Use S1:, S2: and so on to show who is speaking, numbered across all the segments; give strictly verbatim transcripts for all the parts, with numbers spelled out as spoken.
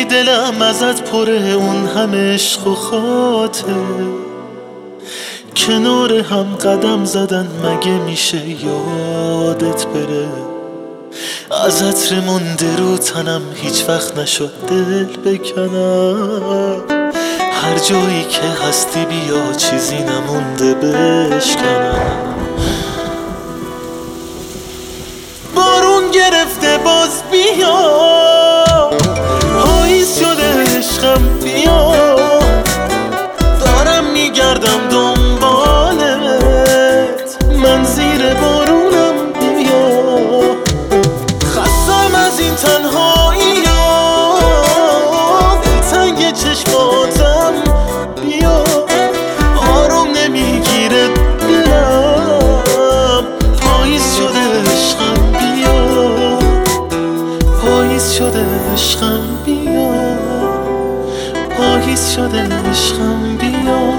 S1: ولی دلم ازت پره، اون همه عشق و خاطر کنار هم قدم زدن مگه میشه یادت بره؟ از عطر مونده رو تنم هیچ وقت نشد دل بکنم. هر جایی که هستی بیا چیزی نمونده بشکنم. بارون گرفته باز بیا، پاییز شده عشقم بیا، دارم میگردم دنبالت، من زیر بارونم بیا. خستم از این تنهایی ها، دلتنگ چشماتم بیا، آروم نمیگیره دلم، پاییز شده عشقم بیا، پاییز شده عشقم بیا، پاییز شده عشقم بیا.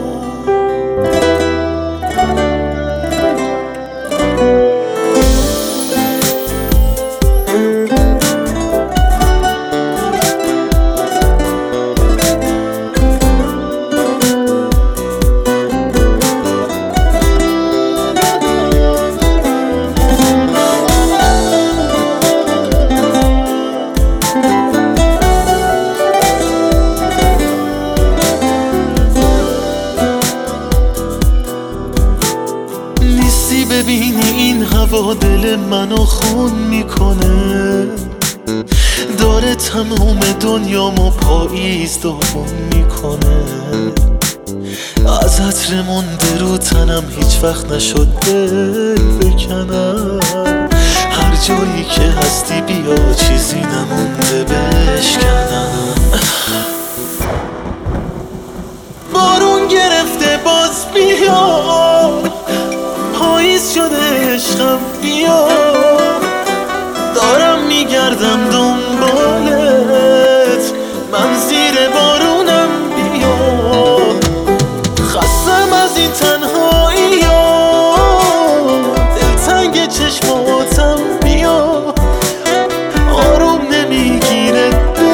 S1: ببینی این هوا دل منو خون میکنه، داره تمام دنیامو پاییز دوم میکنه. از عطر مونده رو تنم هیچ وقت نشد دل بکنم. هر جایی که هستی بیا چیزی نمونده بشکنم. بارون گرفته باز بیا، پاییز شده عشقم بیا، دارم میگردم دنبالت، من زیر بارونم بیا. خستم از این تنهایی ها، دلتنگ چشماتم بیا، آروم نمیگیره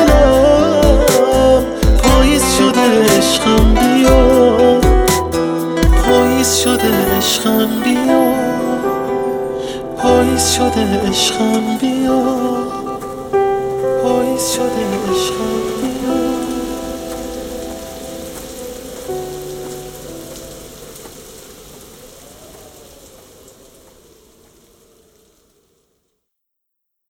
S1: دلم، پاییز شده عشقم بیا، پاییز شده عشقم بیا، پاییز شده عشقم بیا، پاییز شده عشقم.